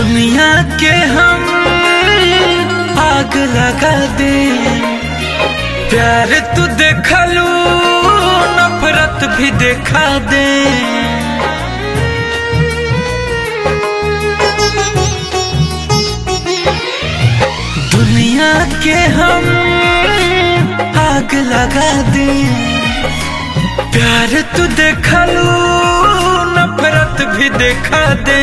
दुनिया के हम आग लगा दे, प्यार तू देखा लू नफरत भी देखा दे। दुनिया के हम आग लगा दे, प्यार तू देखा लू नफरत भी देखा दे।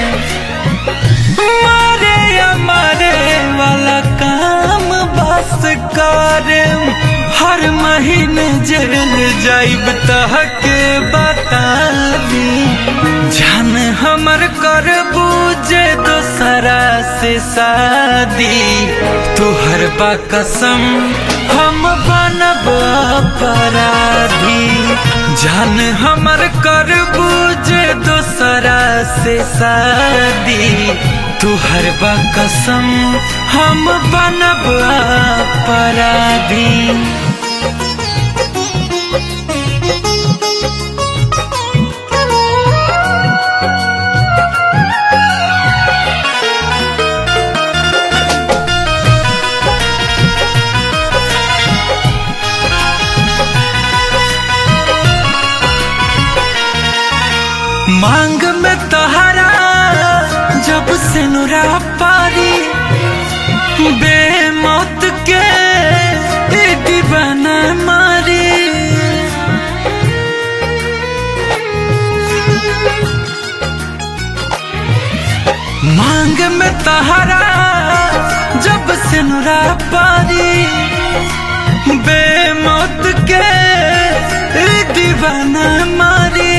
मारे या मारे वाला काम बस करे, हर महीने जेल जाइब तहके बता दी। जान हमर कर बूझे दोसरा से शादी, तुहर बा कसम हम बनब अपराधी। जान हमर कर बूझे दोसरा से शादी, तुहर बा कसम हम बनब अपराधी। मांग में तोहरा जब से नुरा पारी, बेमौत के दीवाना मारी। मांग में तोहरा जब से नुरा पारी, बेमौत के दीवाना मारी।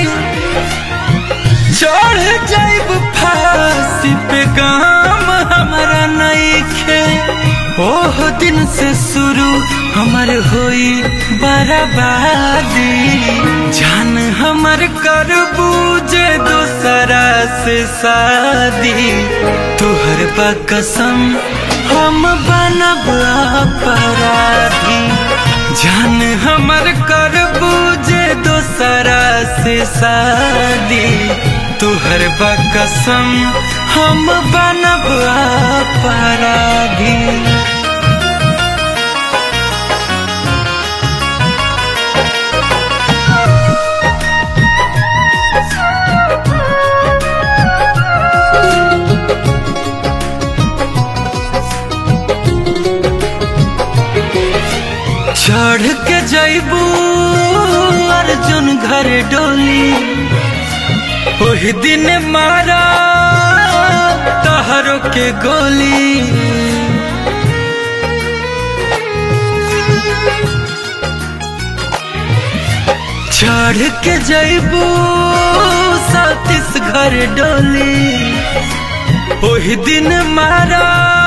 चढ़ जाइब फांसी पे काम हमारा नइखे, ओह दिन से शुरू हमर होई बर्बादी। जान हमर कर बूझे दोसरा से शादी, तुहर बा कसम हम बनब अपराधी। जान हमर कर बूझे दोसरा से शादी, तुहर बा कसम हम बनब अपराधी। चढ़ के जइबू अर्जुन घर डोली, ओही दिन मारा तहरो के गोली। चढ़ के जइबू सातिस घर डोली, ओही दिन मारा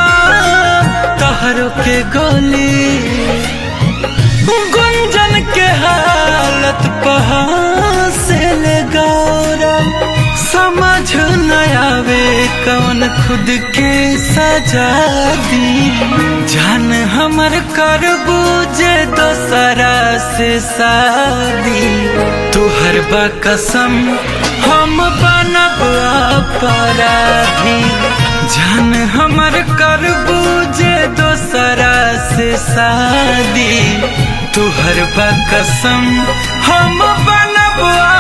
तहरो के गोली। गुंजन के हालत पहाड़ से ले गौरव, समझ न आवे कौन खुद के सजा दी। जान हमर कर बूझे दोसरा से शादी, तुहर बा कसम हम बनब अपराधी। जान हमर कर बूझे दोसरा से शादी, तुहर बा कसम हम बनब